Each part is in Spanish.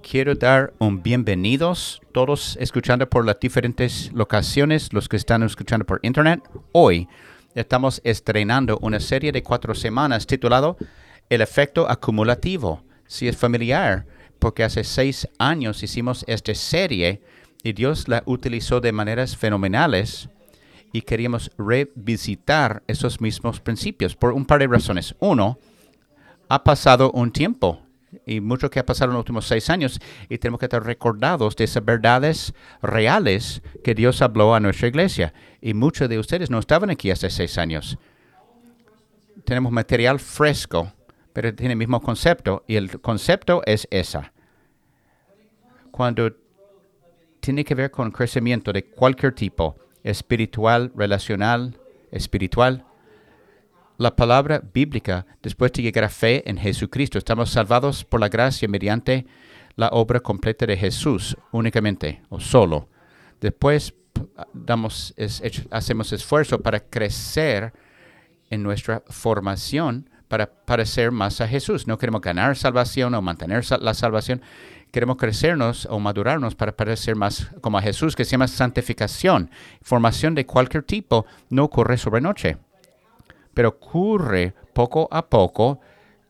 Quiero dar un bienvenidos todos escuchando por las diferentes locaciones, los que están escuchando por internet. Hoy estamos estrenando una serie de 4 semanas titulado El efecto acumulativo. Si es familiar, porque hace 6 años hicimos esta serie y Dios la utilizó de maneras fenomenales y queríamos revisitar esos mismos principios por un par de razones. Uno, ha pasado un tiempo y mucho que ha pasado en los últimos 6 años y tenemos que estar recordados de esas verdades reales que Dios habló a nuestra iglesia. Y muchos de ustedes no estaban aquí hace 6 años. Tenemos material fresco, pero tiene el mismo concepto y el concepto es esa. Cuando tiene que ver con crecimiento de cualquier tipo, espiritual, relacional, espiritual, la palabra bíblica, después de llegar a fe en Jesucristo, estamos salvados por la gracia mediante la obra completa de Jesús, únicamente o solo. Después hacemos esfuerzo para crecer en nuestra formación para parecer más a Jesús. No queremos ganar salvación o mantener la salvación. Queremos crecernos o madurarnos para parecer más como a Jesús, que se llama santificación. Formación de cualquier tipo no ocurre sobre noche, pero ocurre poco a poco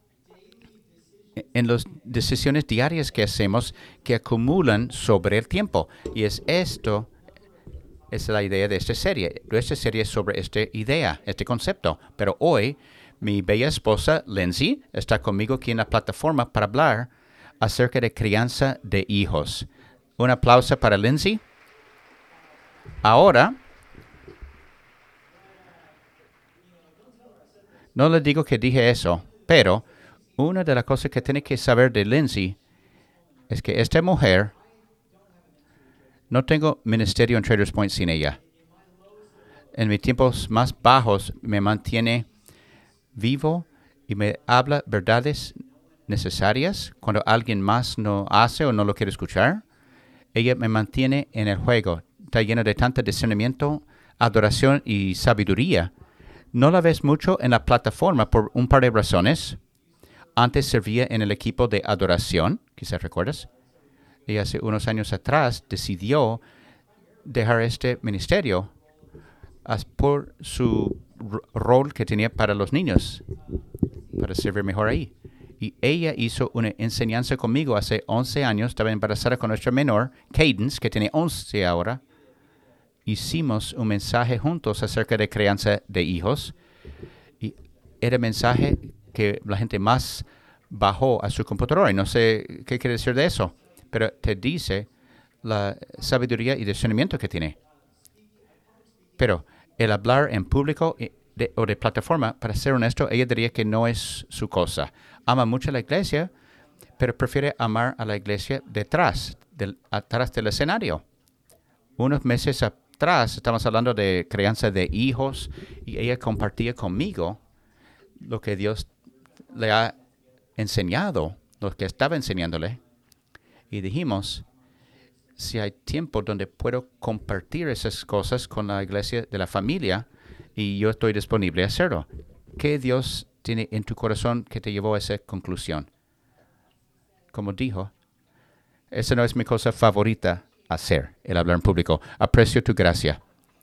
en las decisiones diarias que hacemos que acumulan sobre el tiempo. Y es la idea de esta serie. Esta serie es sobre esta idea, este concepto. Pero hoy, mi bella esposa, Lindsay, está conmigo aquí en la plataforma para hablar acerca de crianza de hijos. Un aplauso para Lindsay. Ahora, no le digo que dije eso, pero una de las cosas que tiene que saber de Lindsay es que esta mujer, no tengo ministerio en Traders Point sin ella. En mis tiempos más bajos me mantiene vivo y me habla verdades necesarias cuando alguien más no hace o no lo quiere escuchar. Ella me mantiene en el juego. Está llena de tanto discernimiento, adoración y sabiduría. No la ves mucho en la plataforma por un par de razones. Antes servía en el equipo de adoración, quizás recuerdas. Y hace unos años atrás decidió dejar este ministerio por su rol que tenía para los niños, para servir mejor ahí. Y ella hizo una enseñanza conmigo hace 11 años. Estaba embarazada con nuestra menor, Cadence, que tiene 11 ahora. Hicimos un mensaje juntos acerca de crianza de hijos. Y era el mensaje que la gente más bajó a su computadora. Y no sé qué quiere decir de eso, pero te dice la sabiduría y discernimiento que tiene. Pero el hablar en público o de plataforma, para ser honesto, ella diría que no es su cosa. Ama mucho a la iglesia, pero prefiere amar a la iglesia atrás del escenario. Unos meses atrás estamos hablando de crianza de hijos y ella compartía conmigo lo que Dios le ha enseñado, lo que estaba enseñándole. Y dijimos, si hay tiempo donde puedo compartir esas cosas con la iglesia de la familia, y yo estoy disponible a hacerlo. ¿Qué Dios tiene en tu corazón que te llevó a esa conclusión? Como dijo, esa no es mi cosa favorita hacer, el hablar en público. Aprecio tu gracia.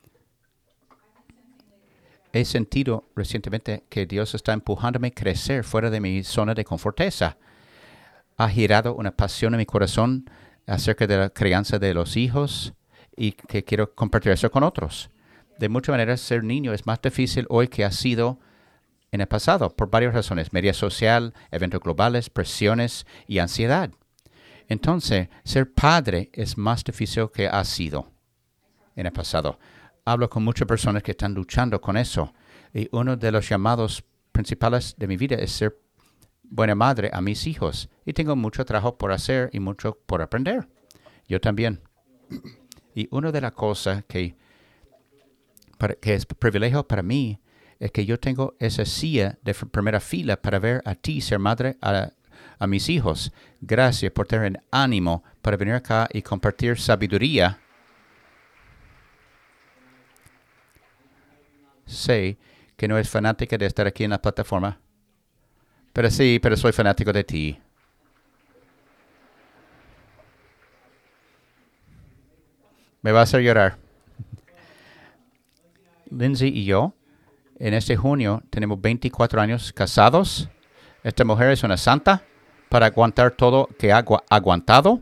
He sentido recientemente que Dios está empujándome a crecer fuera de mi zona de conforteza. Ha girado una pasión en mi corazón acerca de la crianza de los hijos y que quiero compartir eso con otros. De muchas maneras, ser niño es más difícil hoy que ha sido en el pasado, por varias razones: media social, eventos globales, presiones y ansiedad. Entonces, ser padre es más difícil que ha sido en el pasado. Hablo con muchas personas que están luchando con eso. Y uno de los llamados principales de mi vida es ser buena madre a mis hijos. Y tengo mucho trabajo por hacer y mucho por aprender. Yo también. Y una de las cosas que es privilegio para mí es que yo tengo esa silla de primera fila para ver a ti ser madre a mis hijos. Gracias por tener ánimo para venir acá y compartir sabiduría. Sé que no es fanática de estar aquí en la plataforma, pero sí, pero soy fanático de ti. Me va a hacer llorar. Lindsay y yo, en este junio, tenemos 24 años casados. Esta mujer es una santa para aguantar todo que ha aguantado.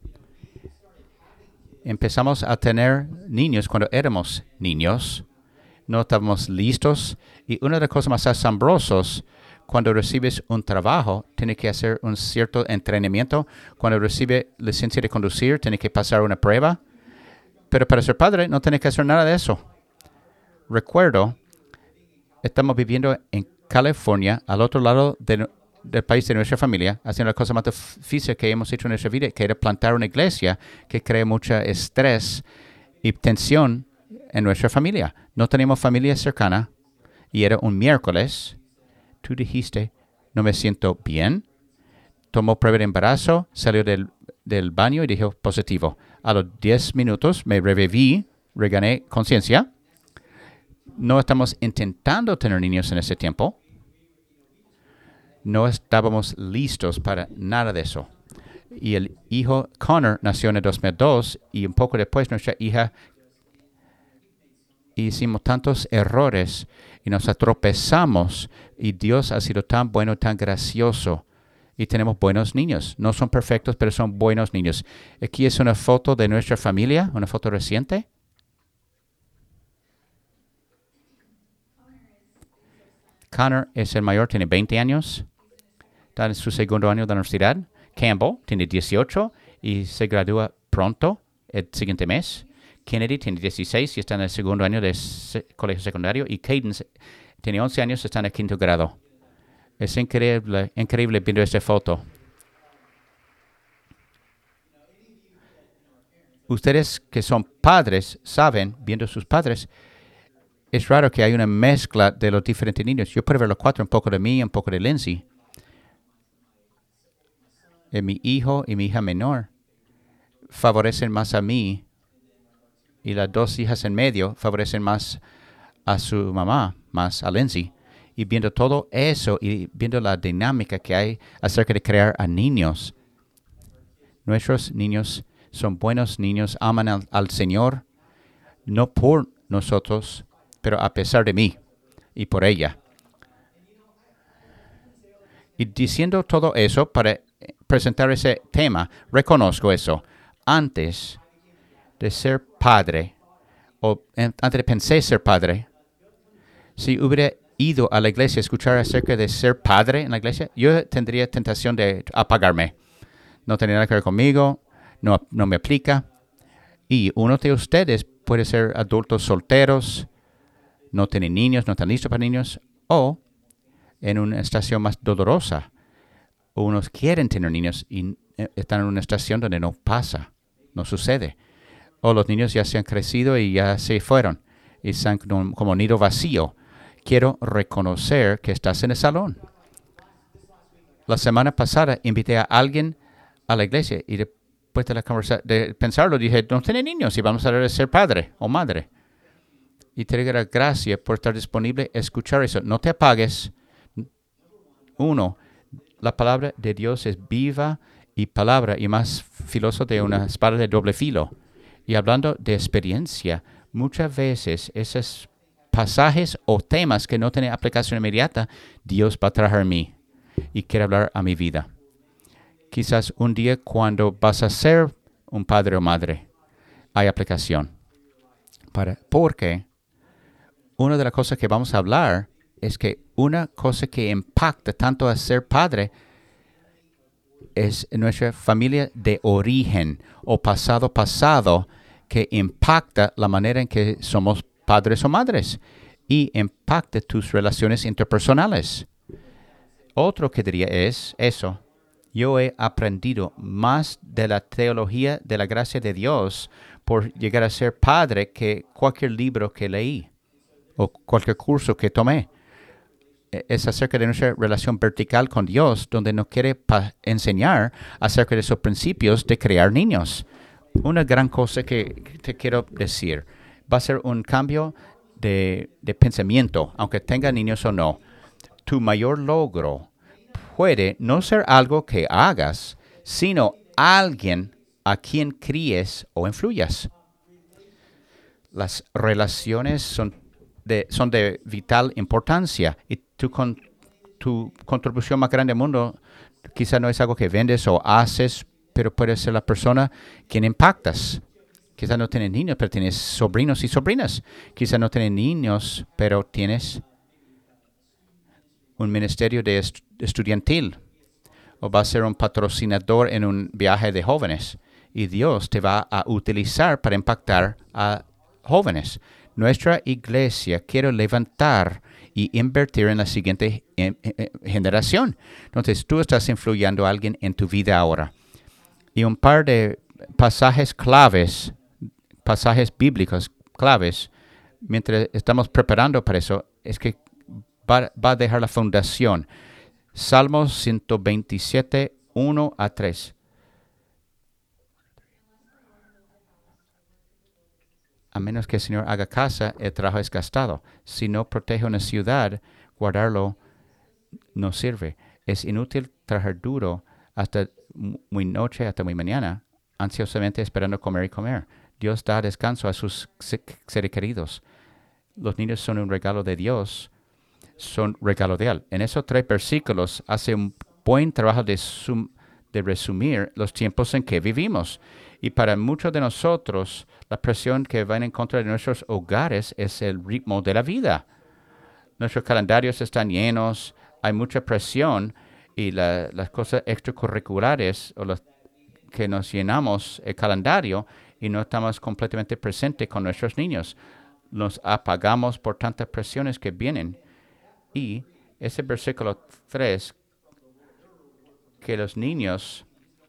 Empezamos a tener niños cuando éramos niños. No estábamos listos. Y una de las cosas más asombrosas, cuando recibes un trabajo, tienes que hacer un cierto entrenamiento. Cuando recibes licencia de conducir, tienes que pasar una prueba. Pero para ser padre, no tienes que hacer nada de eso. Recuerdo, estamos viviendo en California, al otro lado del país de nuestra familia, haciendo la cosa más difícil que hemos hecho en nuestra vida, que era plantar una iglesia que crea mucho estrés y tensión en nuestra familia. No teníamos familia cercana y era un miércoles. Tú dijiste, no me siento bien. Tomó prueba de embarazo, salió del baño y dijo positivo. A los 10 minutos me reviví, regané conciencia. No estamos intentando tener niños en ese tiempo. No estábamos listos para nada de eso. Y el hijo Connor nació en el 2002 y un poco después nuestra hija. Hicimos tantos errores y nos tropezamos y Dios ha sido tan bueno, tan gracioso. Y tenemos buenos niños. No son perfectos, pero son buenos niños. Aquí es una foto de nuestra familia, una foto reciente. Connor es el mayor, tiene 20 años. Está en su segundo año de la universidad. Campbell tiene 18 y se gradúa pronto, el siguiente mes. Kennedy tiene 16 y está en el segundo año de colegio secundario. Y Caden tiene 11 años y está en el quinto grado. Es increíble viendo esta foto. Ustedes que son padres saben, viendo sus padres, es raro que hay una mezcla de los diferentes niños. Yo puedo ver los cuatro, un poco de mí, un poco de Lindsay. Mi hijo y mi hija menor favorecen más a mí y las dos hijas en medio favorecen más a su mamá, más a Lindsay. Y viendo todo eso y viendo la dinámica que hay acerca de crear a niños, nuestros niños son buenos niños, aman al Señor, no por nosotros, pero a pesar de mí y por ella. Y diciendo todo eso para presentar ese tema, reconozco eso. Antes de ser padre, o antes de pensar ser padre, si hubiera ido a la iglesia a escuchar acerca de ser padre en la iglesia, yo tendría tentación de apagarme. No tiene nada que ver conmigo, no me aplica. Y uno de ustedes puede ser adultos solteros, no tienen niños, no están listos para niños, o en una estación más dolorosa. Unos quieren tener niños y están en una estación donde no pasa, no sucede. O los niños ya se han crecido y ya se fueron y están como nido vacío. Quiero reconocer que estás en el salón. La semana pasada invité a alguien a la iglesia y después de pensarlo dije, no tiene niños y vamos a ser padre o madre. Y te doy las gracias por estar disponible a escuchar eso. No te apagues. Uno, la palabra de Dios es viva y palabra y más filosa de una espada de doble filo. Y hablando de experiencia, muchas veces esos pasajes o temas que no tienen aplicación inmediata, Dios va a traer a mí y quiere hablar a mi vida. Quizás un día cuando vas a ser un padre o madre, hay aplicación. Porque una de las cosas que vamos a hablar es que una cosa que impacta tanto a ser padre es nuestra familia de origen o pasado que impacta la manera en que somos padres o madres y impacta tus relaciones interpersonales. Otro que diría es eso. Yo he aprendido más de la teología de la gracia de Dios por llegar a ser padre que cualquier libro que leí o cualquier curso que tomé. Es acerca de nuestra relación vertical con Dios, donde nos quiere enseñar acerca de esos principios de crear niños. Una gran cosa que te quiero decir, va a ser un cambio de pensamiento, aunque tenga niños o no. Tu mayor logro puede no ser algo que hagas, sino alguien a quien críes o influyas. Las relaciones son de vital importancia y tu contribución más grande al mundo quizá no es algo que vendes o haces, pero puede ser la persona quien impactas. Quizá no tienes niños, pero tienes sobrinos y sobrinas. Quizá no tienes niños, pero tienes un ministerio de estudiantil. O vas a ser un patrocinador en un viaje de jóvenes. Y Dios te va a utilizar para impactar a jóvenes. Nuestra iglesia quiere levantar y invertir en la siguiente generación. Entonces, tú estás influyendo a alguien en tu vida ahora. Y un par de pasajes claves, pasajes bíblicos claves, mientras estamos preparando para eso, es que va a dejar la fundación. Salmos 127, 1 a 3. A menos que el Señor haga casa, el trabajo es gastado. Si no protege una ciudad, guardarlo no sirve. Es inútil trabajar duro hasta muy noche, hasta muy mañana, ansiosamente esperando comer y comer. Dios da descanso a sus seres queridos. Los niños son un regalo de Dios, son regalo de Él. En esos 3 versículos hace un buen trabajo de resumir los tiempos en que vivimos. Y para muchos de nosotros, la presión que va en contra de nuestros hogares es el ritmo de la vida. Nuestros calendarios están llenos, hay mucha presión y las cosas extracurriculares o las que nos llenamos el calendario y no estamos completamente presentes con nuestros niños. Nos apagamos por tantas presiones que vienen. Y ese versículo 3, que los niños,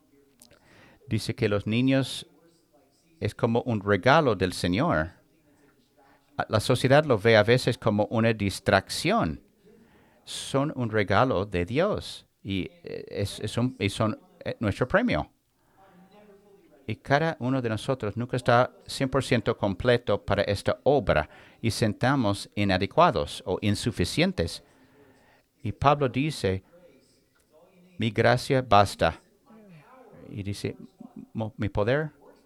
dice que los niños es como un regalo del Señor. La sociedad lo ve a veces como una distracción. Son un regalo de Dios y son nuestro premio. Y cada uno de nosotros nunca está 100% completo para esta obra y sentamos inadecuados o insuficientes. Y Pablo dice, mi gracia basta. Y dice, mi poder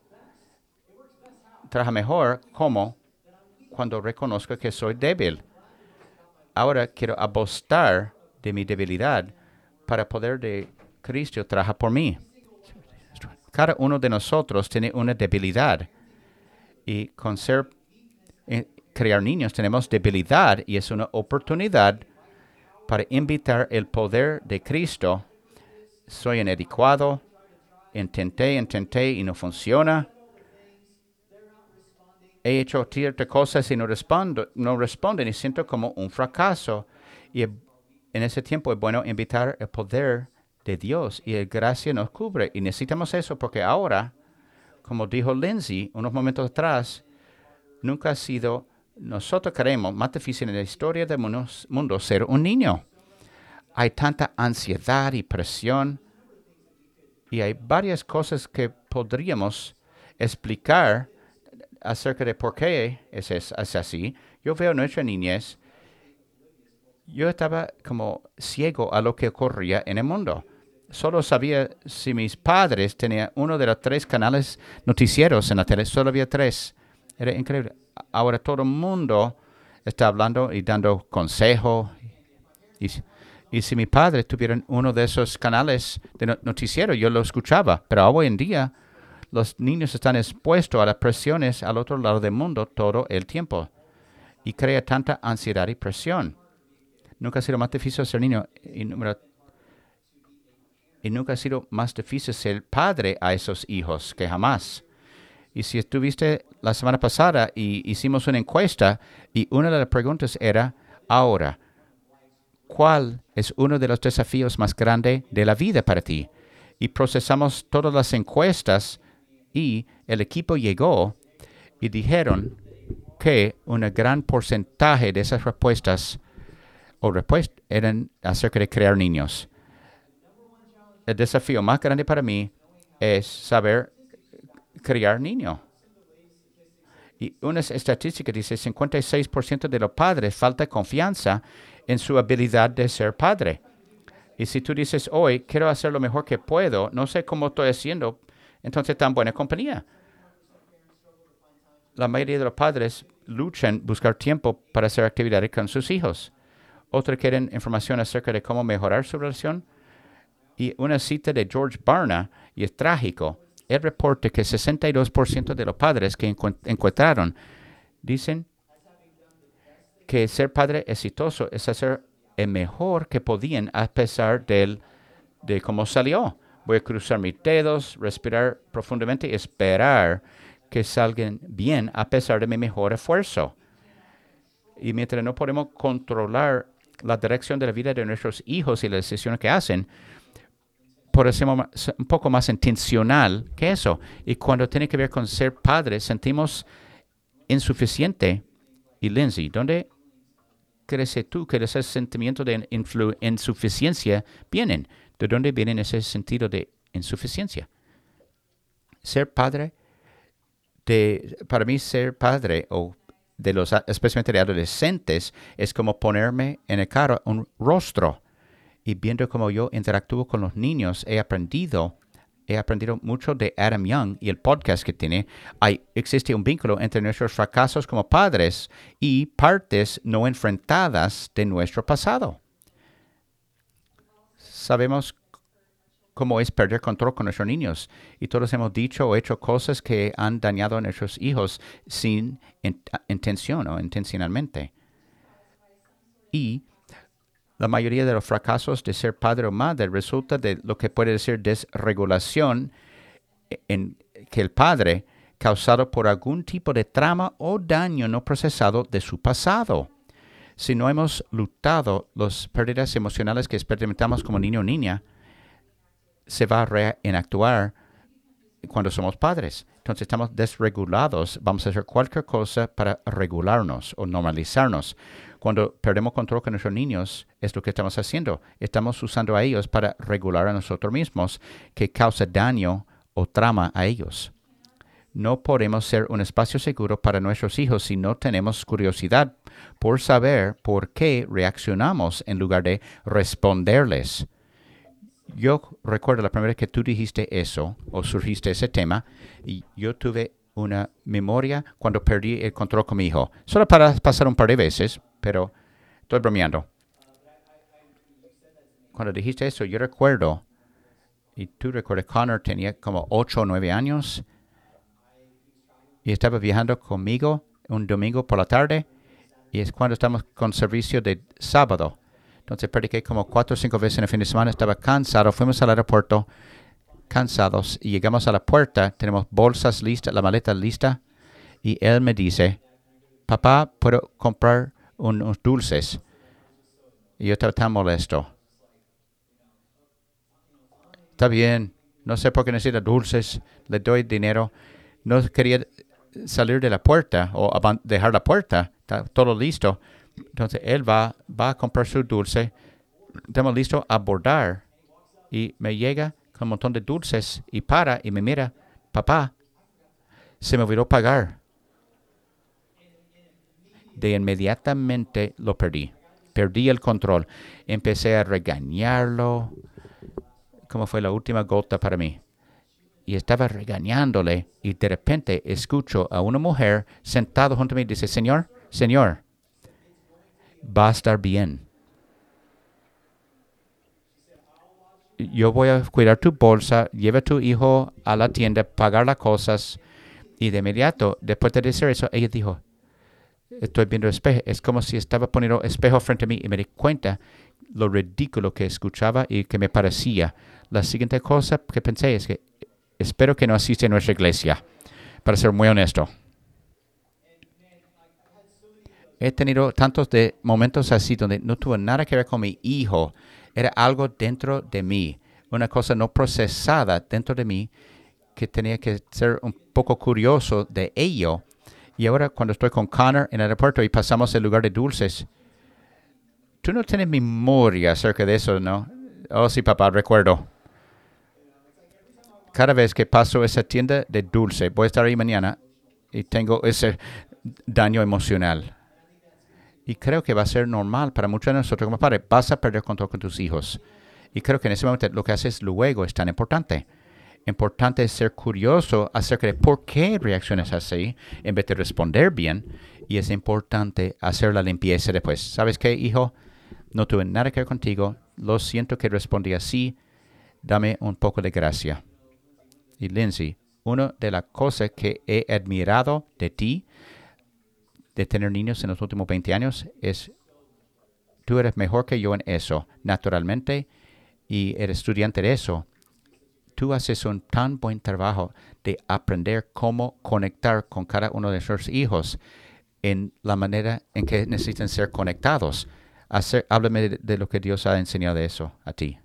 trabaja mejor como cuando reconozco que soy débil. Ahora quiero apostar de mi debilidad para el poder de Cristo trabaja por mí. Cada uno de nosotros tiene una debilidad y con crear niños tenemos debilidad y es una oportunidad para invitar el poder de Cristo. Soy inadecuado, intenté y no funciona. He hecho ciertas cosas y no responden y siento como un fracaso. Y en ese tiempo es bueno invitar el poder de Dios y la gracia nos cubre. Y necesitamos eso porque ahora, como dijo Lindsay unos momentos atrás, nunca ha sido, nosotros creemos, más difícil en la historia del mundo ser un niño. Hay tanta ansiedad y presión y hay varias cosas que podríamos explicar acerca de por qué es así. Yo veo nuestra niñez, yo estaba como ciego a lo que ocurría en el mundo. Solo sabía si mis padres tenían uno de los 3 canales noticieros en la tele. Solo había 3. Era increíble. Ahora todo el mundo está hablando y dando consejo. Y si mi padre tuviera uno de esos canales de noticiero, yo lo escuchaba. Pero hoy en día, los niños están expuestos a las presiones al otro lado del mundo todo el tiempo. Y crea tanta ansiedad y presión. Nunca ha sido más difícil ser niño. Y nunca ha sido más difícil ser padre a esos hijos que jamás. Y si estuviste la semana pasada y hicimos una encuesta y una de las preguntas era, ahora, ¿cuál es uno de los desafíos más grandes de la vida para ti? Y procesamos todas las encuestas y el equipo llegó y dijeron que un gran porcentaje de esas respuestas eran acerca de crear niños. El desafío más grande para mí es saber criar niños. Y una estadística dice 56% de los padres falta confianza en su habilidad de ser padre. Y si tú dices hoy, quiero hacer lo mejor que puedo, no sé cómo estoy haciendo, entonces está en buena compañía. la mayoría de los padres luchan buscar tiempo para hacer actividades con sus hijos. Otros quieren información acerca de cómo mejorar su relación. Y una cita de George Barna, y es trágico. Él reporta que 62% de los padres que encuestaron dicen que ser padre exitoso es hacer el mejor que podían a pesar de cómo salió. Voy a cruzar mis dedos, respirar profundamente y esperar que salgan bien a pesar de mi mejor esfuerzo. Y mientras no podemos controlar la dirección de la vida de nuestros hijos y las decisiones que hacen, por ser un poco más intencional que eso. Y cuando tiene que ver con ser padre, sentimos insuficiente. Y Lindsay, ¿dónde crees tú que esos sentimientos de insuficiencia vienen? ¿De dónde viene ese sentido de insuficiencia? Ser padre, para mí ser padre, o especialmente de adolescentes, es como ponerme en el carro un rostro. Y viendo cómo yo interactúo con los niños, he aprendido mucho de Adam Young y el podcast que tiene. Existe un vínculo entre nuestros fracasos como padres y partes no enfrentadas de nuestro pasado. Sabemos cómo es perder control con nuestros niños. Y todos hemos dicho o hecho cosas que han dañado a nuestros hijos sin intención o intencionalmente. Y la mayoría de los fracasos de ser padre o madre resulta de lo que puede ser desregulación en que el padre causado por algún tipo de trauma o daño no procesado de su pasado. Si no hemos luchado las pérdidas emocionales que experimentamos como niño o niña, se va a reenactuar cuando somos padres. Entonces estamos desregulados. Vamos a hacer cualquier cosa para regularnos o normalizarnos. Cuando perdemos control con nuestros niños, es lo que estamos haciendo. Estamos usando a ellos para regular a nosotros mismos, que causa daño o trauma a ellos. No podemos ser un espacio seguro para nuestros hijos si no tenemos curiosidad por saber por qué reaccionamos en lugar de responderles. Yo recuerdo la primera vez que tú dijiste eso o surgiste ese tema, y yo tuve una memoria cuando perdí el control con mi hijo. Solo para pasar un par de veces, pero estoy bromeando. Cuando dijiste eso, yo recuerdo, y tú recuerdas, Connor tenía como 8 o 9 años y estaba viajando conmigo un domingo por la tarde, y es cuando estamos con servicio de sábado. Entonces prediqué como 4 o 5 veces en el fin de semana. Estaba cansado. Fuimos al aeropuerto cansados y llegamos a la puerta. Tenemos bolsas listas, la maleta lista. Y él me dice, papá, ¿puedo comprar unos dulces? Y yo estaba tan molesto. Está bien. No sé por qué necesita dulces. Le doy dinero. No quería salir de la puerta o dejar la puerta. Está todo listo. Entonces, él va a comprar su dulce. Estamos listos a abordar. Y me llega con un montón de dulces y para y me mira. Papá, se me olvidó pagar. De inmediatamente lo perdí. Perdí el control. Empecé a regañarlo. Como fue la última gota para mí. Y estaba regañándole. Y de repente escucho a una mujer sentada junto a mí y dice, Señor, va a estar bien. Yo voy a cuidar tu bolsa, lleva a tu hijo a la tienda, pagar las cosas. Y de inmediato, después de decir eso, ella dijo, estoy viendo el espejo. Es como si estaba poniendo espejo frente a mí y me di cuenta lo ridículo que escuchaba y que me parecía. La siguiente cosa que pensé es que espero que no asiste a nuestra iglesia, para ser muy honesto. He tenido tantos de momentos así donde no tuvo nada que ver con mi hijo. Era algo dentro de mí, una cosa no procesada dentro de mí, que tenía que ser un poco curioso de ello. Y ahora cuando estoy con Connor en el aeropuerto y pasamos el lugar de dulces, tú no tienes memoria acerca de eso, ¿no? Oh, sí, papá, recuerdo. Cada vez que paso esa tienda de dulce, voy a estar ahí mañana y tengo ese daño emocional. Y creo que va a ser normal para muchos de nosotros como padres. Vas a perder control con tus hijos. Y creo que en ese momento lo que haces luego es tan importante. Importante es ser curioso acerca de por qué reaccionas así en vez de responder bien. Y es importante hacer la limpieza después. ¿Sabes qué, hijo? No tuve nada que ver contigo. Lo siento que respondí así. Dame un poco de gracia. Y Lindsay, una de las cosas que he admirado de ti, de tener niños en los últimos 20 años, es tú eres mejor que yo en eso, naturalmente, y eres estudiante de eso. Tú haces un tan buen trabajo de aprender cómo conectar con cada uno de nuestros hijos en la manera en que necesitan ser conectados. Háblame de lo que Dios ha enseñado de eso a ti.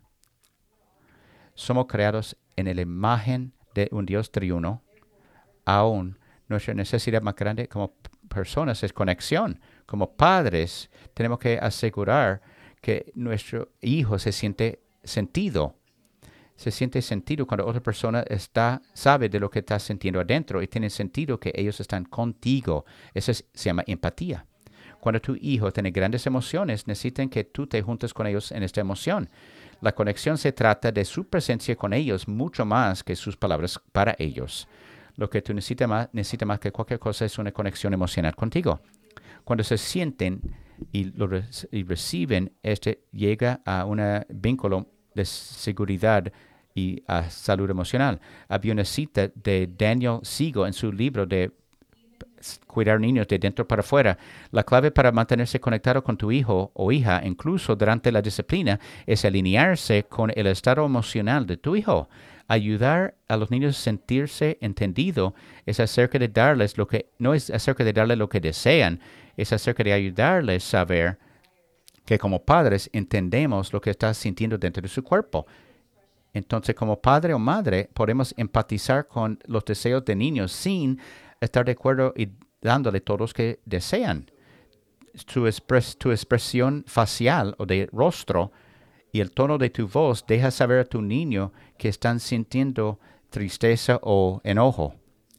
Somos creados en la imagen de un Dios triuno. Aún nuestra necesidad más grande como personas es conexión. Como padres tenemos que asegurar que nuestro hijo se siente sentido. Se siente sentido cuando otra persona sabe de lo que está sintiendo adentro y tiene sentido que ellos están contigo. Eso se llama empatía. Cuando tu hijo tiene grandes emociones, necesitan que tú te juntes con ellos en esta emoción. La conexión se trata de su presencia con ellos mucho más que sus palabras para ellos. Lo que tú necesitas más que cualquier cosa es una conexión emocional contigo. Cuando se sienten y reciben, llega a un vínculo de seguridad y a salud emocional. Había una cita de Daniel Siegel en su libro de Cuidar niños de dentro para afuera. La clave para mantenerse conectado con tu hijo o hija, incluso durante la disciplina, es alinearse con el estado emocional de tu hijo. Ayudar a los niños a sentirse entendido es acerca de darles no es acerca de darles lo que desean, es acerca de ayudarles a saber que como padres entendemos lo que está sintiendo dentro de su cuerpo. Entonces, como padre o madre, podemos empatizar con los deseos de niños sin estar de acuerdo y dándole todos los que desean. Tu expresión facial o de rostro y el tono de tu voz deja saber a tu niño que están sintiendo tristeza o enojo.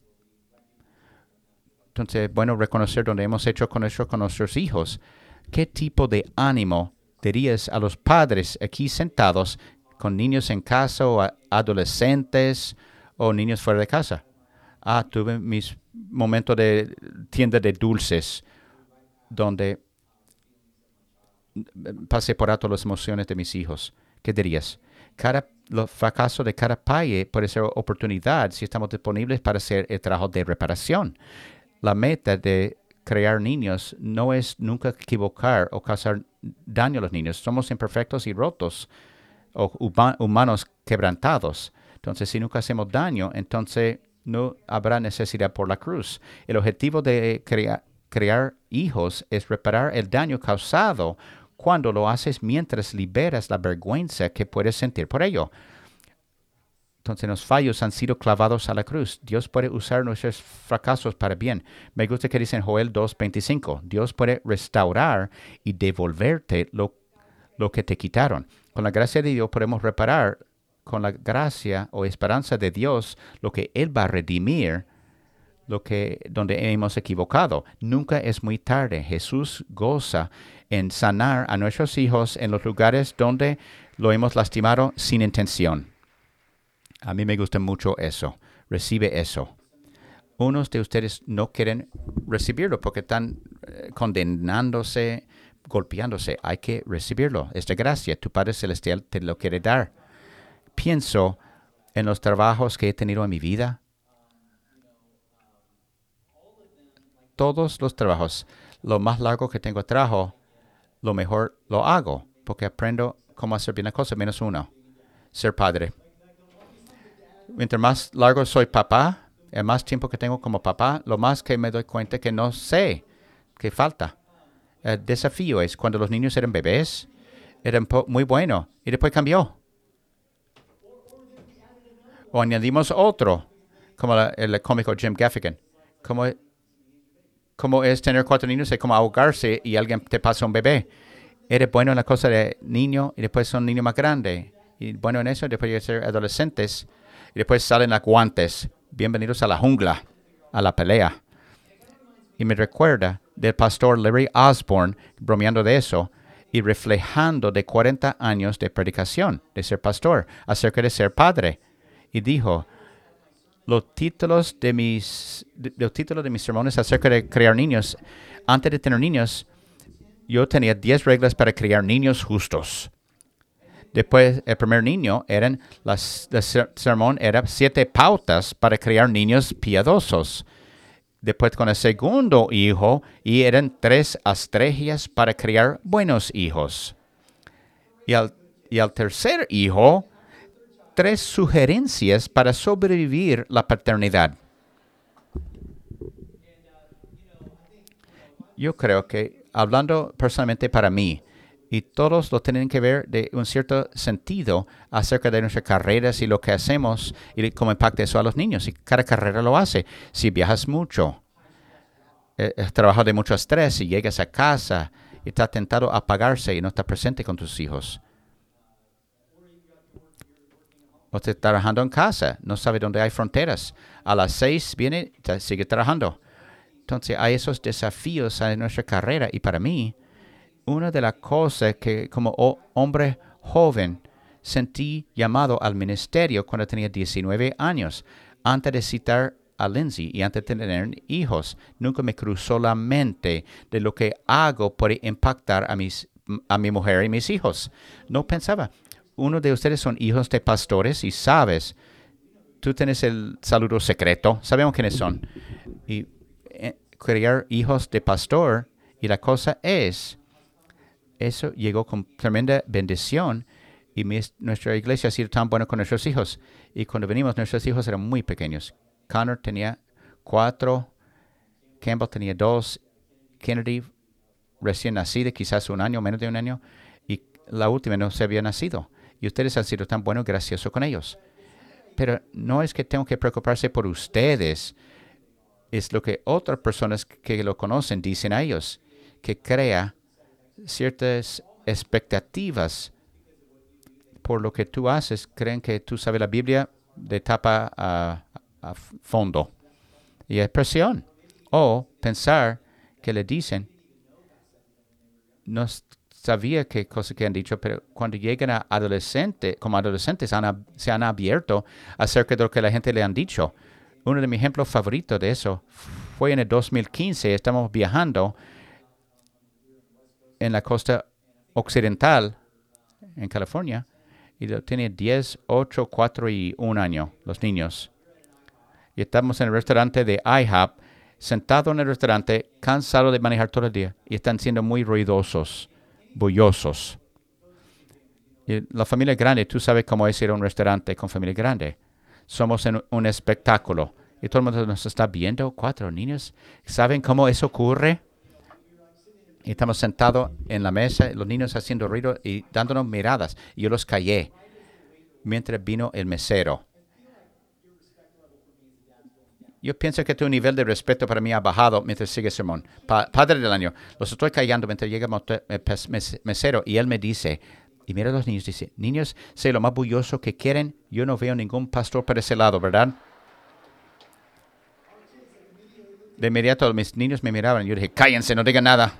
Entonces, es bueno reconocer donde hemos hecho con nuestros hijos. ¿Qué tipo de ánimo dirías a los padres aquí sentados con niños en casa o adolescentes o niños fuera de casa? Tuve mis momentos de tienda de dulces donde pasé por alto las emociones de mis hijos. ¿Qué dirías? El fracaso de cada padre puede ser oportunidad si estamos disponibles para hacer el trabajo de reparación. La meta de crear niños no es nunca equivocar o causar daño a los niños. Somos imperfectos y rotos o humanos quebrantados. Entonces, si nunca hacemos daño, entonces no habrá necesidad por la cruz. El objetivo de crear hijos es reparar el daño causado cuando lo haces mientras liberas la vergüenza que puedes sentir por ello. Entonces, los fallos han sido clavados a la cruz. Dios puede usar nuestros fracasos para bien. Me gusta que dice en Joel 2:25, Dios puede restaurar y devolverte lo que te quitaron. Con la gracia de Dios podemos reparar, con la gracia o esperanza de Dios, lo que Él va a redimir, donde hemos equivocado. Nunca es muy tarde. Jesús goza en sanar a nuestros hijos en los lugares donde lo hemos lastimado sin intención. A mí me gusta mucho eso. Recibe eso. Unos de ustedes no quieren recibirlo porque están condenándose, golpeándose. Hay que recibirlo. Es de gracia. Tu Padre Celestial te lo quiere dar. Pienso en los trabajos que he tenido en mi vida. Todos los trabajos. Lo más largo que tengo trabajo, lo mejor lo hago porque aprendo cómo hacer bien las cosas, menos uno. Ser padre. Mientras más largo soy papá, el más tiempo que tengo como papá, lo más que me doy cuenta que no sé, que falta. El desafío es cuando los niños eran bebés, eran muy buenos y después cambió. O añadimos otro, como el cómico Jim Gaffigan. Como es tener 4 niños, es como ahogarse y alguien te pasa un bebé. Eres bueno en la cosa de niño y después son niños más grandes. Y bueno en eso, después de ser adolescentes. Y después salen las guantes. Bienvenidos a la jungla, a la pelea. Y me recuerda del pastor Larry Osborne bromeando de eso y reflejando de 40 años de predicación, de ser pastor, acerca de ser padre. y dijo, los títulos de mis sermones acerca de criar niños, antes de tener niños, yo tenía 10 reglas para criar niños justos. Después, el primer niño, el sermón era 7 pautas para criar niños piadosos. Después, con el segundo hijo, y eran 3 estrategias para criar buenos hijos. Y al tercer hijo, 3 sugerencias para sobrevivir la paternidad. Yo creo que, hablando personalmente para mí, y todos lo tienen que ver de un cierto sentido acerca de nuestras carreras y lo que hacemos y cómo impacta eso a los niños. Y cada carrera lo hace. Si viajas mucho, trabajas de mucho estrés y llegas a casa y estás tentado a apagarse y no estás presente con tus hijos. O estás trabajando en casa, no sabe dónde hay fronteras. A las 6 viene, sigue trabajando. Entonces hay esos desafíos en nuestra carrera y para mí, una de las cosas que como hombre joven sentí llamado al ministerio cuando tenía 19 años, antes de citar a Lindsay y antes de tener hijos, nunca me cruzó la mente de lo que hago puede impactar a mi mujer y mis hijos. No pensaba. Uno de ustedes son hijos de pastores y sabes, tú tienes el saludo secreto, sabemos quiénes son. Y criar hijos de pastor, y la cosa es, eso llegó con tremenda bendición y nuestra iglesia ha sido tan buena con nuestros hijos. Y cuando venimos, nuestros hijos eran muy pequeños. Connor tenía 4, Campbell tenía 2, Kennedy recién nacida, quizás un año, menos de un año, y la última no se había nacido. Y ustedes han sido tan buenos y graciosos con ellos. Pero no es que tengo que preocuparse por ustedes, es lo que otras personas que lo conocen dicen a ellos, que crea ciertas expectativas por lo que tú haces. Creen que tú sabes la Biblia de tapa a fondo. Y es presión. O pensar que le dicen, no sabía qué cosas que han dicho, pero cuando llegan a adolescentes, como adolescentes, se han abierto acerca de lo que la gente le han dicho. Uno de mis ejemplos favoritos de eso fue en el 2015. Estamos viajando en la costa occidental, en California, y tenía 10, 8, 4 y 1 año, los niños. Y estamos en el restaurante de IHOP, sentado en el restaurante, cansado de manejar todo el día, y están siendo muy ruidosos, bullosos. Y la familia grande, tú sabes cómo es ir a un restaurante con familia grande. Somos en un espectáculo, y todo el mundo nos está viendo, 4 niños. ¿Saben cómo eso ocurre? Y estamos sentados en la mesa, los niños haciendo ruido y dándonos miradas. Y yo los callé mientras vino el mesero. Yo pienso que tu nivel de respeto para mí ha bajado mientras sigue el sermón. Padre del año, los estoy callando mientras llega el mesero y él me dice, y mira a los niños, dice, niños, sé lo más bulloso que quieren. Yo no veo ningún pastor por ese lado, ¿verdad? De inmediato mis niños me miraban y yo dije, cállense, no digan nada.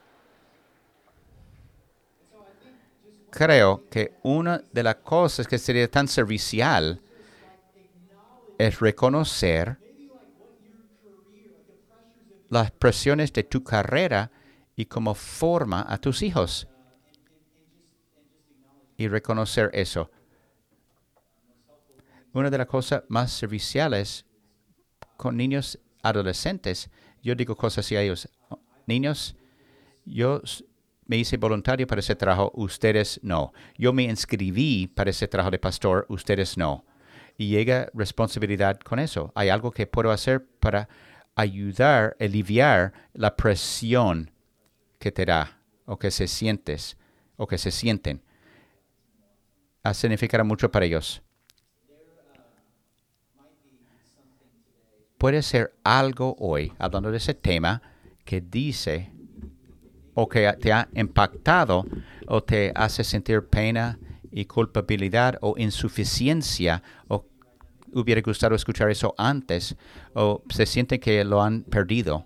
Creo que una de las cosas que sería tan servicial es reconocer las presiones de tu carrera y cómo forma a tus hijos. Y reconocer eso. Una de las cosas más serviciales con niños adolescentes, yo digo cosas así a ellos. Niños, yo me hice voluntario para ese trabajo, ustedes no. Yo me inscribí para ese trabajo de pastor, ustedes no. Y llega responsabilidad con eso. Hay algo que puedo hacer para ayudar, aliviar la presión que te da o que se sientes o que se sienten. Significará mucho para ellos. Puede ser algo hoy, hablando de ese tema, que dice o que te ha impactado o te hace sentir pena y culpabilidad o insuficiencia o hubiera gustado escuchar eso antes o se siente que lo han perdido.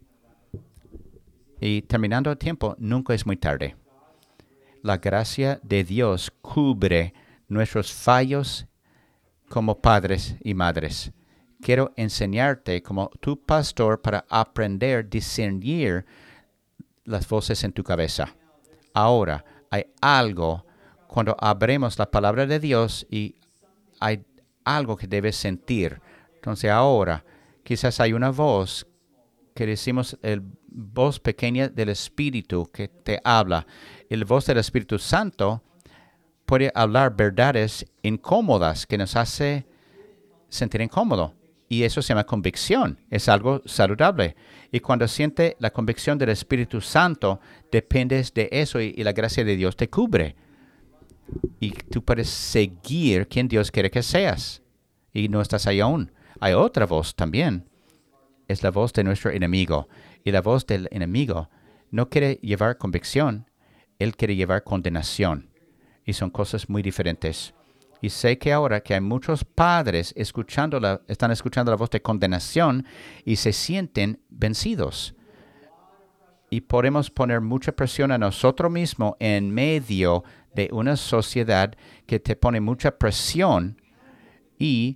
Y terminando el tiempo, nunca es muy tarde. La gracia de Dios cubre nuestros fallos como padres y madres. Quiero enseñarte como tu pastor para aprender a discernir las voces en tu cabeza. Ahora, hay algo cuando abrimos la palabra de Dios y hay algo que debes sentir. Entonces ahora, quizás hay una voz que decimos el voz pequeña del Espíritu que te habla. El voz del Espíritu Santo puede hablar verdades incómodas que nos hace sentir incómodo. Y eso se llama convicción. Es algo saludable. Y cuando siente la convicción del Espíritu Santo, dependes de eso y la gracia de Dios te cubre. Y tú puedes seguir quien Dios quiere que seas. Y no estás ahí aún. Hay otra voz también. Es la voz de nuestro enemigo. Y la voz del enemigo no quiere llevar convicción. Él quiere llevar condenación. Y son cosas muy diferentes. Y sé que ahora que hay muchos padres están escuchando la voz de condenación y se sienten vencidos. Y podemos poner mucha presión a nosotros mismos en medio de una sociedad que te pone mucha presión y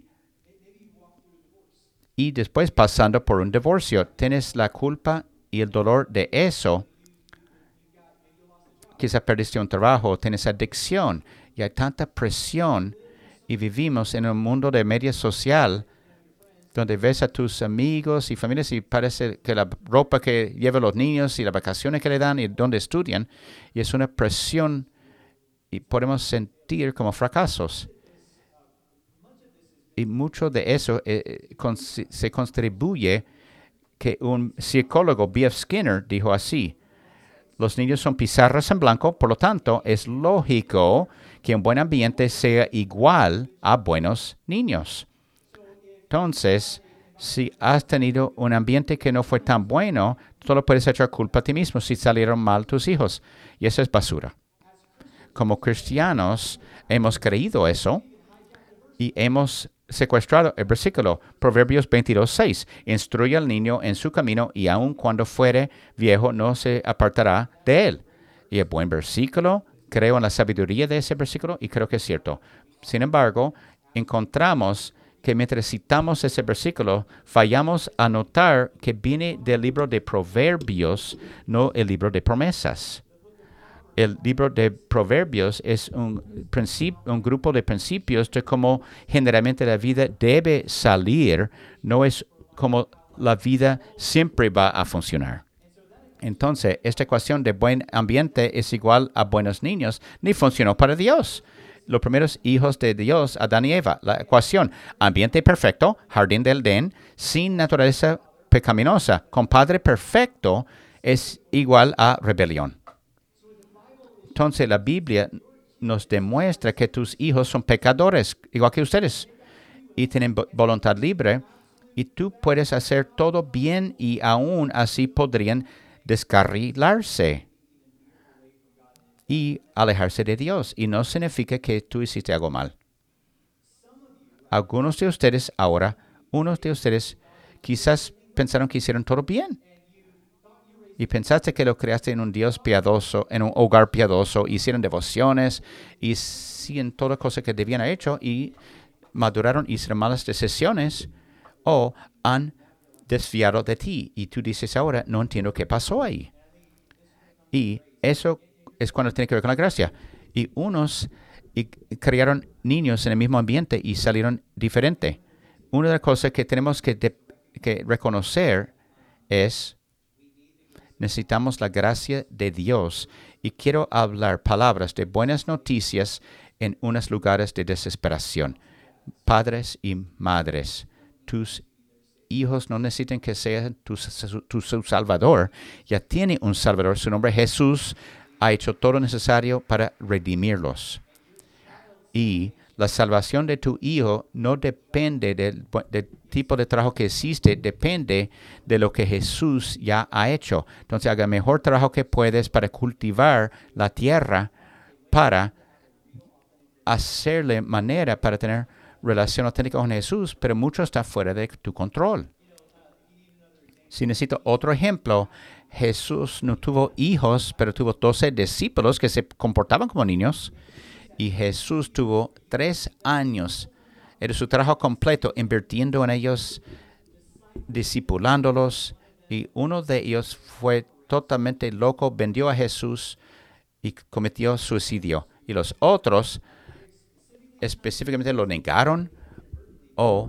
después pasando por un divorcio. Tienes la culpa y el dolor de eso. Quizás perdiste un trabajo, tienes adicción y hay tanta presión y vivimos en un mundo de media social donde ves a tus amigos y familias y parece que la ropa que llevan los niños y las vacaciones que le dan y donde estudian y es una presión y podemos sentir como fracasos. Y mucho de eso se contribuye que un psicólogo, B.F. Skinner, dijo así: los niños son pizarras en blanco, por lo tanto, es lógico que un buen ambiente sea igual a buenos niños. Entonces, si has tenido un ambiente que no fue tan bueno, solo puedes echar culpa a ti mismo si salieron mal tus hijos. Y eso es basura. Como cristianos, hemos creído eso y hemos secuestrado el versículo. Proverbios 22:6. Instruye al niño en su camino y aun cuando fuere viejo no se apartará de él. Y el buen versículo, creo en la sabiduría de ese versículo y creo que es cierto. Sin embargo, encontramos que mientras citamos ese versículo, fallamos a notar que viene del libro de Proverbios, no el libro de promesas. El libro de Proverbios es un grupo de principios de cómo generalmente la vida debe salir, no es como la vida siempre va a funcionar. Entonces, esta ecuación de buen ambiente es igual a buenos niños, ni funcionó para Dios. Los primeros hijos de Dios, Adán y Eva, la ecuación, ambiente perfecto, jardín del Edén, sin naturaleza pecaminosa, con padre perfecto, es igual a rebelión. Entonces, la Biblia nos demuestra que tus hijos son pecadores, igual que ustedes, y tienen voluntad libre, y tú puedes hacer todo bien y aún así podrían descarrilarse y alejarse de Dios. Y no significa que tú hiciste algo mal. Algunos de ustedes ahora, unos de ustedes quizás pensaron que hicieron todo bien. Y pensaste que lo creaste en un Dios piadoso, en un hogar piadoso, hicieron devociones, hicieron todas las cosas que debían haber hecho y maduraron, hicieron malas decisiones o han desviado de ti. Y tú dices ahora, no entiendo qué pasó ahí. Y eso es cuando tiene que ver con la gracia. Y unos criaron niños en el mismo ambiente y salieron diferente. Una de las cosas que tenemos que reconocer es necesitamos la gracia de Dios. Y quiero hablar palabras de buenas noticias en unos lugares de desesperación. Padres y madres, tus hijos no necesitan que sean tu Salvador. Ya tiene un Salvador. Su nombre es Jesús. Ha hecho todo lo necesario para redimirlos. Y la salvación de tu hijo no depende del tipo de trabajo que hiciste, depende de lo que Jesús ya ha hecho. Entonces, haga el mejor trabajo que puedes para cultivar la tierra, para hacerle manera para tener relación auténtica con Jesús, pero mucho está fuera de tu control. Si necesito otro ejemplo, Jesús no tuvo hijos, pero tuvo 12 discípulos que se comportaban como niños. Y Jesús tuvo 3 años Era su trabajo completo, invirtiendo en ellos, discipulándolos. Y uno de ellos fue totalmente loco, vendió a Jesús y cometió suicidio. Y los otros específicamente lo negaron o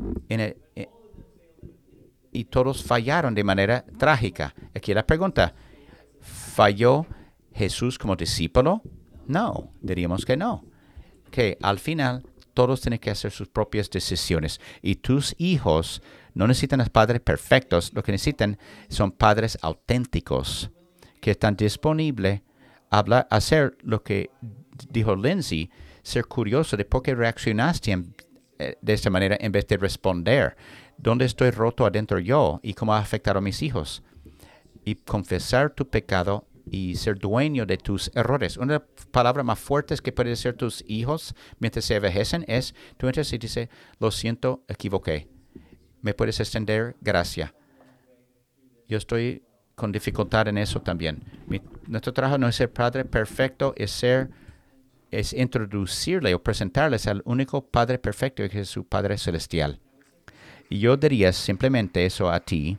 y todos fallaron de manera trágica. Aquí la pregunta, ¿falló Jesús como discípulo? No, diríamos que no. Que al final todos tienen que hacer sus propias decisiones. Y tus hijos no necesitan a padres perfectos. Lo que necesitan son padres auténticos que están disponibles a hacer lo que dijo Lindsay, ser curioso de por qué reaccionaste de esta manera en vez de responder. ¿Dónde estoy roto adentro yo y cómo ha afectado a mis hijos? Y confesar tu pecado y ser dueño de tus errores. Una de las palabras más fuertes que pueden decir tus hijos mientras se envejecen es, tú entras y dices, lo siento, equivoqué. ¿Me puedes extender gracia? Yo estoy con dificultad en eso también. Nuestro trabajo no es ser padre perfecto, es introducirle o presentarles al único Padre perfecto que es su Padre celestial. Y yo diría simplemente eso a ti,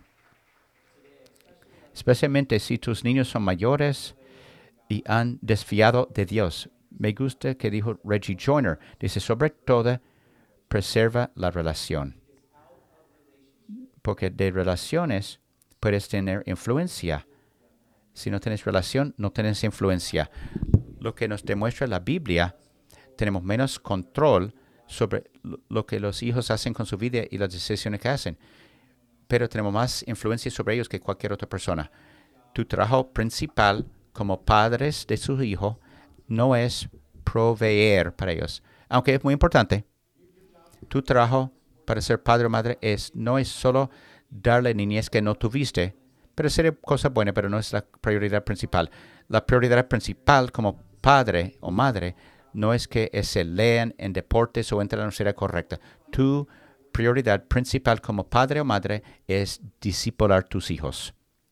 especialmente si tus niños son mayores y han desviado de Dios. Me gusta que dijo Reggie Joiner, dice, sobre todo, preserva la relación. Porque de relaciones puedes tener influencia. Si no tienes relación, no tienes influencia. Lo que nos demuestra la Biblia, tenemos menos control sobre lo que los hijos hacen con su vida y las decisiones que hacen. Pero tenemos más influencia sobre ellos que cualquier otra persona. Tu trabajo principal como padres de su hijo no es proveer para ellos, aunque es muy importante. Tu trabajo para ser padre o madre no es solo darle niñez que no tuviste, pero sería cosa buena, pero no es la prioridad principal. La prioridad principal como padre o madre no es que se lean en deportes o entre la universidad correcta. Tu prioridad principal como padre o madre es discipular tus hijos.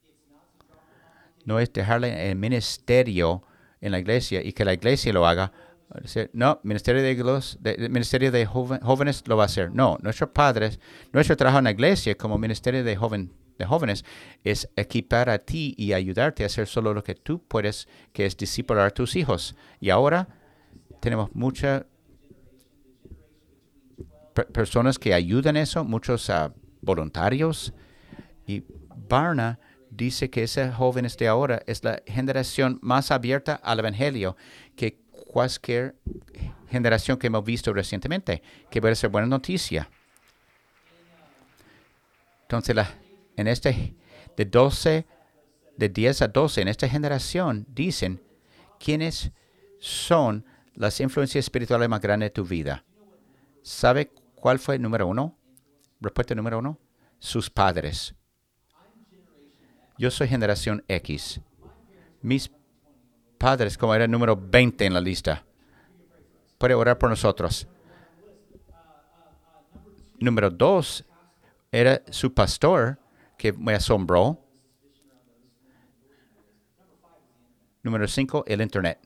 No es dejarle el ministerio en la iglesia y que la iglesia lo haga. No, ministerio de jóvenes lo va a hacer. No, nuestro trabajo en la iglesia como ministerio de jóvenes es equipar a ti y ayudarte a hacer solo lo que tú puedes, que es discipular a tus hijos. Y ahora tenemos muchas personas que ayudan eso, muchos voluntarios. Y Barna dice que esos jóvenes de ahora es la generación más abierta al evangelio que cualquier generación que hemos visto recientemente, que puede ser buena noticia. Entonces, de 10 a 12, en esta generación, dicen quiénes son las influencias espirituales más grandes de tu vida. ¿Sabe cuál fue el número uno? Respuesta número uno. Sus padres. Yo soy generación X. Mis padres, como era el número 20 en la lista. Puede orar por nosotros. Número 2 era su pastor, que me asombró. Número 5, el Internet.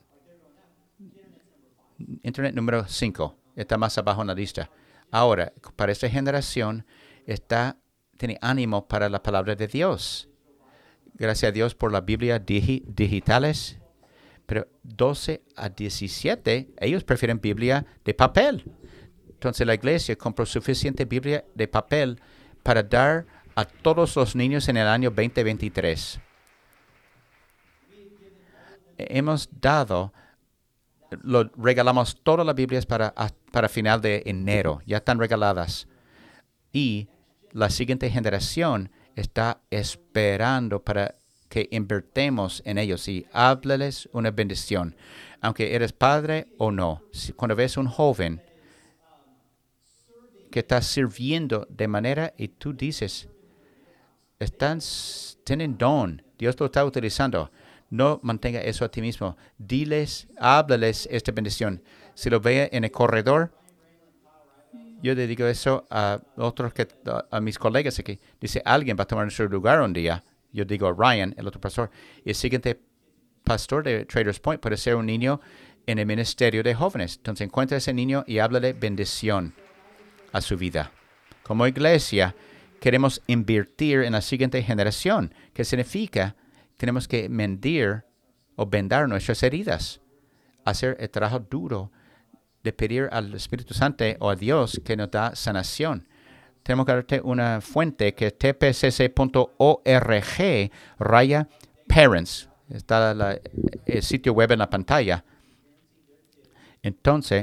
Internet número 5. Está más abajo en la lista. Ahora, para esta generación, tiene ánimo para la palabra de Dios. Gracias a Dios por la Biblia digitales. Pero 12 a 17, ellos prefieren Biblia de papel. Entonces la iglesia compró suficiente Biblia de papel para dar a todos los niños en el año 2023. Regalamos todas las Biblias para final de enero. Ya están regaladas. Y la siguiente generación está esperando para que invertemos en ellos y háblales una bendición. Aunque eres padre o no, cuando ves un joven que está sirviendo de manera y tú dices, tienen don, Dios lo está utilizando. No mantenga eso a ti mismo. Háblales esta bendición. Si lo ve en el corredor, yo le digo eso a mis colegas aquí. Dice, alguien va a tomar nuestro lugar un día. Yo digo a Ryan, el otro pastor. Y el siguiente pastor de Traders Point puede ser un niño en el ministerio de jóvenes. Entonces encuentra a ese niño y háblale bendición. a su vida. Como iglesia, queremos invertir en la siguiente generación, que significa tenemos que mendir o vendar nuestras heridas, hacer el trabajo duro de pedir al Espíritu Santo o a Dios que nos da sanación. Tenemos que darte una fuente que es tpcc.org/parents. Está el sitio web en la pantalla. Entonces,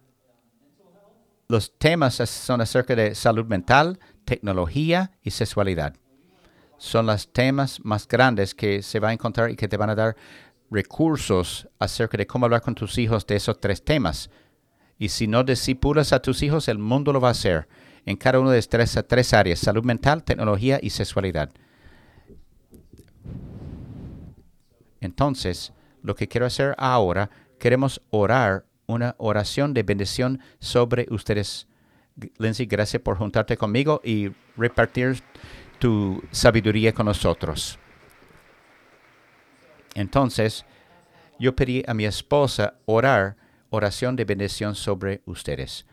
los temas son acerca de salud mental, tecnología y sexualidad. Son los temas más grandes que se va a encontrar y que te van a dar recursos acerca de cómo hablar con tus hijos de esos 3 temas. Y si no discipulas a tus hijos, el mundo lo va a hacer en cada una de estas 3 áreas: salud mental, tecnología y sexualidad. Entonces, lo que quiero hacer ahora, queremos orar una oración de bendición sobre ustedes. Lindsay, gracias por juntarte conmigo y repartir tu sabiduría con nosotros. Entonces, yo pedí a mi esposa orar oración de bendición sobre ustedes.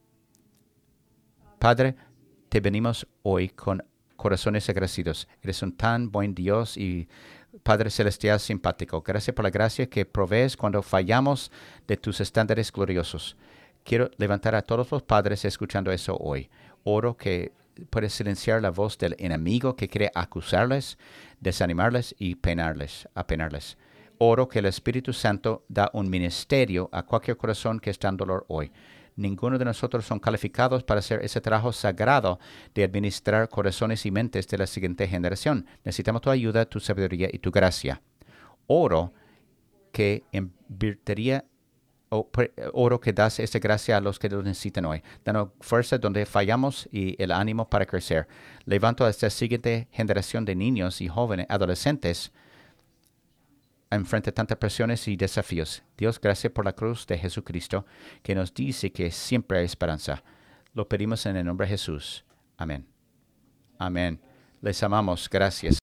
Padre, te venimos hoy con corazones agradecidos. Eres un tan buen Dios y Padre Celestial simpático. Gracias por la gracia que provees cuando fallamos de tus estándares gloriosos. Quiero levantar a todos los padres escuchando eso hoy. Oro que puedes silenciar la voz del enemigo que quiere acusarles, desanimarles y apenarles. Oro que el Espíritu Santo da un ministerio a cualquier corazón que está en dolor hoy. Ninguno de nosotros son calificados para hacer ese trabajo sagrado de administrar corazones y mentes de la siguiente generación. Necesitamos tu ayuda, tu sabiduría y tu gracia. Oro que oro que das esta gracia a los que lo necesitan hoy. Danos fuerza donde fallamos y el ánimo para crecer. Levanto a esta siguiente generación de niños y jóvenes, adolescentes, enfrente tantas presiones y desafíos. Dios, gracias por la cruz de Jesucristo, que nos dice que siempre hay esperanza. Lo pedimos en el nombre de Jesús. Amén. Amén. Les amamos. Gracias.